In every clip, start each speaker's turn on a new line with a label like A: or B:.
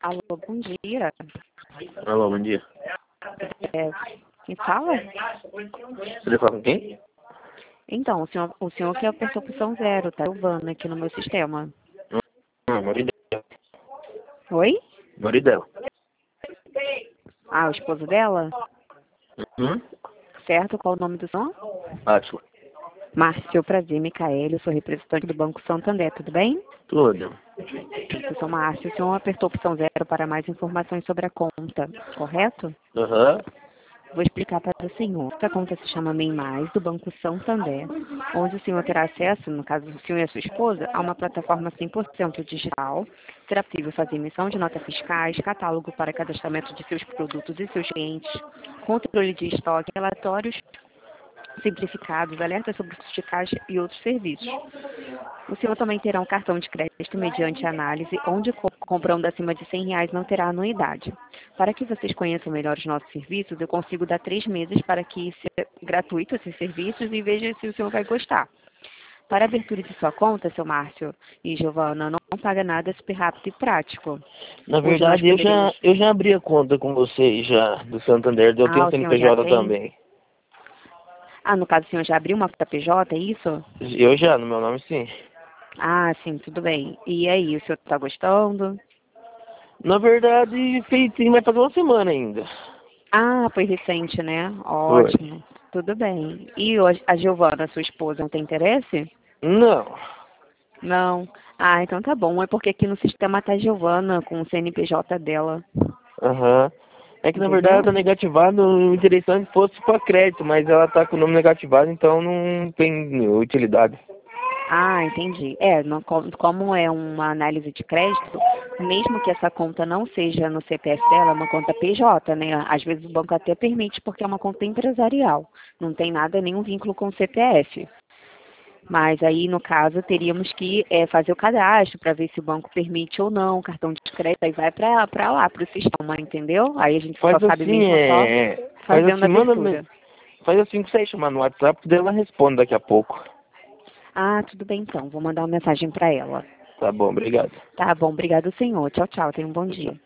A: Alô, bom dia.
B: Alô, bom dia.
A: É, quem fala?
B: Você fala com quem?
A: Então, o senhor que apertou a opção 0, tá? Silvana aqui no meu sistema.
B: Marido dela.
A: Oi?
B: Marido dela.
A: Ah, o esposo dela?
B: Uhum.
A: Certo, qual o nome do senhor?
B: Átila.
A: Márcio, prazer, Micaele, eu sou representante do Banco Santander, tudo bem?
B: Tudo.
A: Eu sou Márcio, o senhor apertou a opção 0 para mais informações sobre a conta, correto?
B: Aham.
A: Vou explicar para o senhor. Essa conta se chama MEI Mais, do Banco Santander, onde o senhor terá acesso, no caso do senhor e a sua esposa, a uma plataforma 100% digital. Será possível fazer emissão de notas fiscais, catálogo para cadastramento de seus produtos e seus clientes, controle de estoque, relatórios simplificados, alertas sobre custos de caixa e outros serviços. O senhor também terá um cartão de crédito mediante análise, onde comprando acima de R$ 100 não terá anuidade. Para que vocês conheçam melhor os nossos serviços, eu consigo dar 3 meses para que seja gratuito esses serviços e veja se o senhor vai gostar. Para a abertura de sua conta, seu Márcio e Giovana, não paga nada, é super rápido e prático.
B: Na
A: Hoje nós
B: verdade,
A: poderíamos...
B: eu já abri a conta com vocês já, do Santander. Eu tenho
A: Ah, o senhor já
B: CNPJ
A: tem?
B: também.
A: Ah, no caso, o senhor já abriu uma conta PJ, é isso?
B: Eu já, no meu nome sim.
A: Ah, sim, tudo bem. E aí, o senhor está gostando?
B: Na verdade, vai fazer uma semana ainda.
A: Ah, foi recente, né?
B: Foi.
A: Ótimo. Tudo bem. E a Giovana, sua esposa, não tem interesse?
B: Não.
A: Não. Ah, então tá bom. É porque aqui no sistema tá a Giovana com o CNPJ dela.
B: Aham. É que na verdade ela
A: Entendeu?
B: tá negativada, o interessante fosse para crédito, mas ela tá com o nome negativado, então não tem utilidade.
A: Ah, entendi. É, como é uma análise de crédito, mesmo que essa conta não seja no CPF dela, é uma conta PJ, né? Às vezes o banco até permite porque é uma conta empresarial. Não tem nada, nenhum vínculo com o CPF. Mas aí, no caso, teríamos que fazer o cadastro para ver se o banco permite ou não o cartão de crédito, aí vai para lá, para o sistema, entendeu? Aí a gente só
B: Faz
A: sabe
B: assim,
A: mesmo só
B: faz
A: fazendo a
B: assim,
A: abertura.
B: faz assim que você chamar no WhatsApp, daí ela responde daqui a pouco.
A: Ah, tudo bem então, vou mandar uma mensagem para ela.
B: Tá bom, obrigado.
A: Tá bom, obrigado, senhor. Tchau, tchau, tenha um bom
B: Tchau, tchau.
A: dia.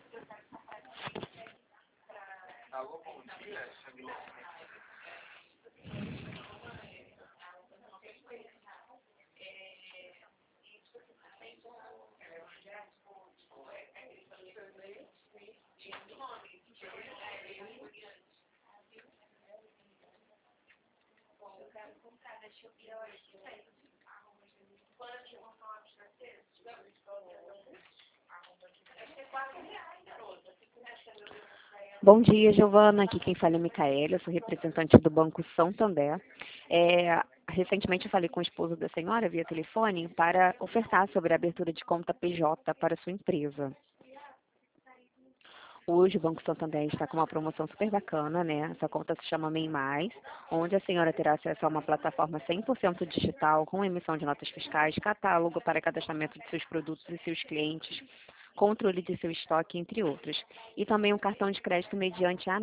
A: Bom dia, Giovana. Aqui quem fala é Micaela, eu sou representante do Banco Santander. Recentemente eu falei com o esposo da senhora via telefone para ofertar sobre a abertura de conta PJ para sua empresa. Hoje o Banco Santander está com uma promoção super bacana, né? Essa conta se chama MEI Mais, onde a senhora terá acesso a uma plataforma 100% digital com emissão de notas fiscais, catálogo para cadastramento de seus produtos e seus clientes, controle de seu estoque, entre outros. E também um cartão de crédito mediante a